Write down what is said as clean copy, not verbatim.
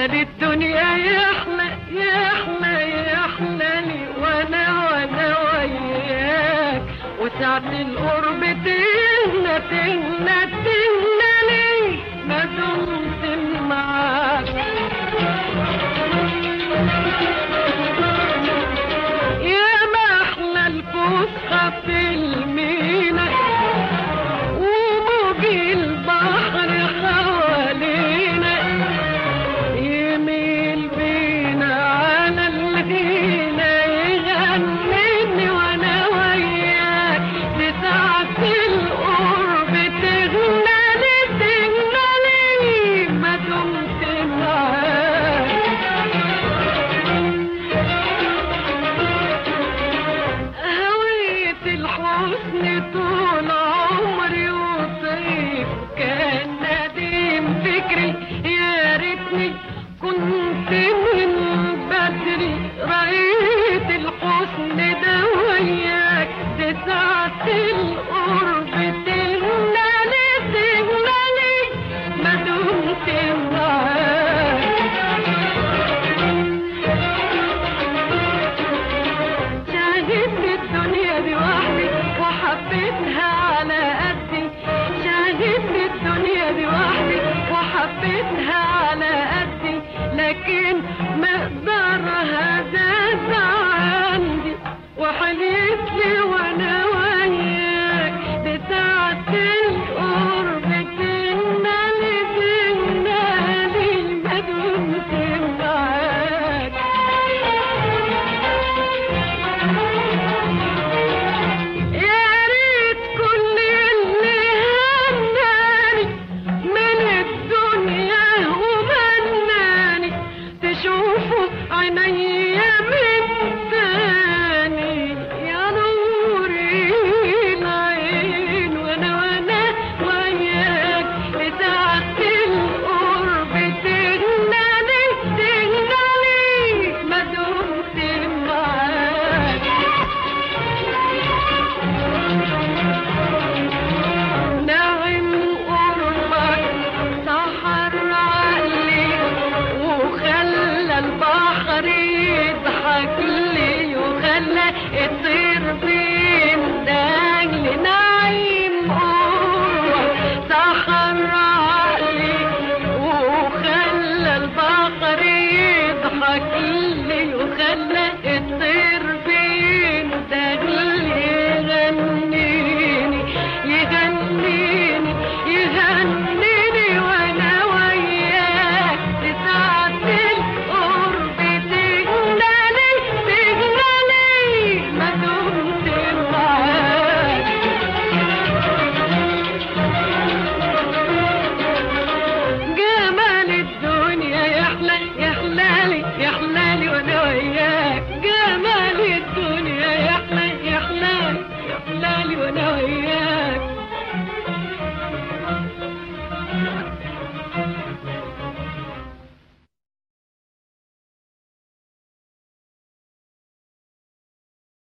الدنيا يحلى يحلى يحلى لي وانا وياك، وساعة القرب تهنى تهنى تهنى لي ما دمت معاك. يا ما احلى الفسحة في المينا وموج البحر حوالينا، يميل بينا على الهينا يغنيني وانا وياك، بساعة القرب تغنى لي ما دمت معاك. هويت الحسن طول عمري وطيب كان نديم فكري، يا ريتني كنت من بدري رأيت الحسن ده وياك، بساعة القرب تهنى لي ما دمت معاك. شاهدت الدنيا دي وحدي وحبيتها على قدي، شاهدت الدنيا دي وحدي وحبيتها على قدي، لكن مقدارها زاد عندي وحليت لي وانا وياك، بساعة القرب تهنى لي ما دمت معاك. يا ريت كل اللي هناني من الدنيا ومناني تشوفوا عينيا من تاني، يا نور العين وانا وياك، بساعة القرب تهنى لي ما دمت معاك. نعم قربك سحر عقلي وخلى البحر يضحك لي وخلى الطير بيندهلي، نعيم قربك سحر عقلي وخلى البحر يضحك لي